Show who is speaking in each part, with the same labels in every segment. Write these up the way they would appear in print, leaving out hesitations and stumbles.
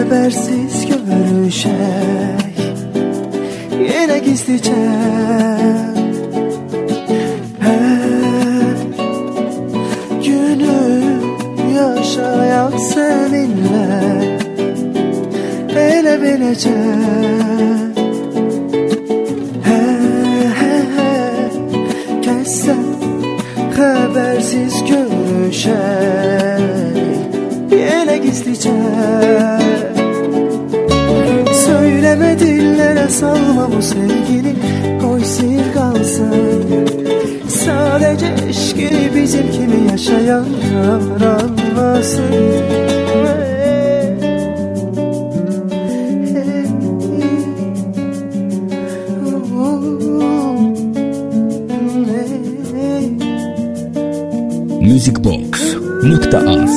Speaker 1: habersiz görüşək yenə gizlicə. Hər günü yaşayaq səninlə elə beləcə. Kəssən habersiz görüşək yenə gizlicə. Söyleme dillere, salma bu sevgini, koy sil kalsın. Sadece eşkini bizim kimi yaşayanlar anlasın.
Speaker 2: Musicbox.az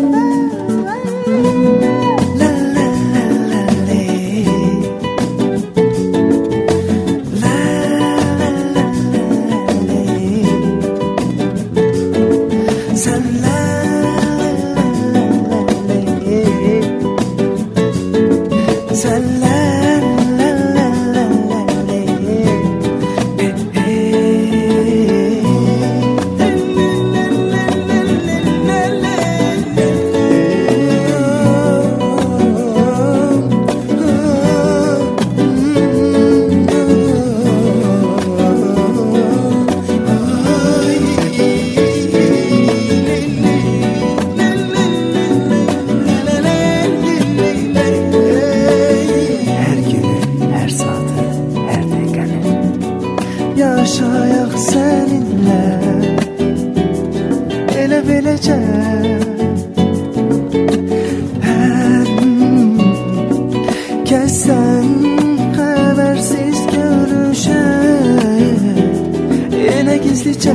Speaker 1: yaşayaq səninlə elə beləcə. Hər kəssən xəbərsiz görüşək yenə gizlicə.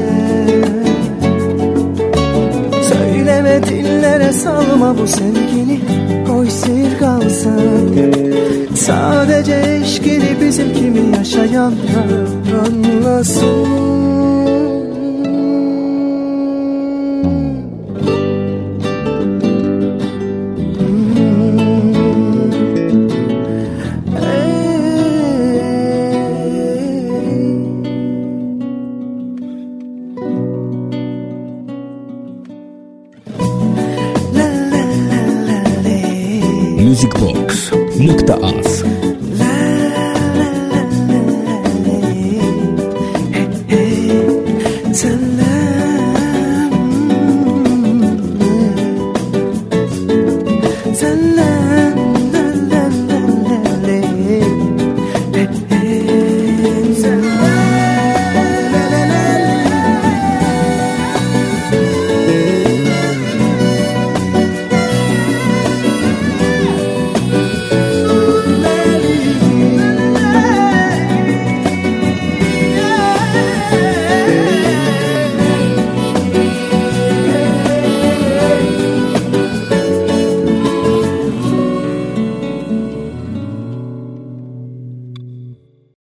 Speaker 1: Söyleme dillere, salma bu sevgini, koy sil kalsın. Sadece eşkini bizim kimi yaşayanlar anlasın.
Speaker 2: Musicbox.az